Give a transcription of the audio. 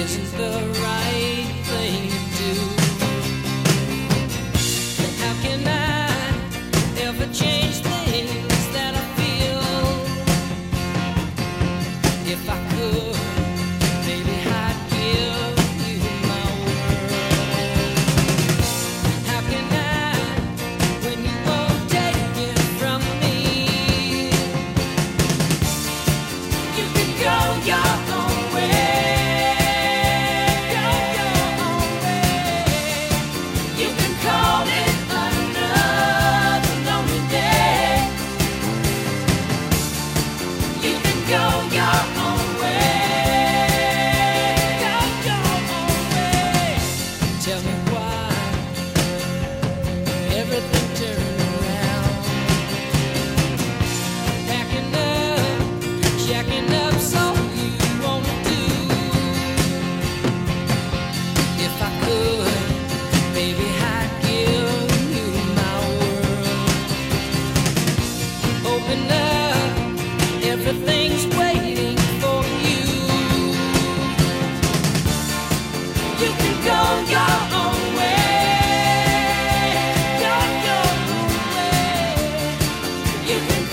isn't the right thing to do. And how can I ever change things that I feel? If I could, maybe I'd give you my world. How can I, when you won't take it from me? You can go your own way. Go your own way. You can call it another lonely day. You can go your own way. Go your own way. Tell me why everything turned around. Packing up, jacking up, so you wanna do. If I could, baby, I'd give you my world. Open up, everything's waiting for you. You can go your own way. Go your own way. You can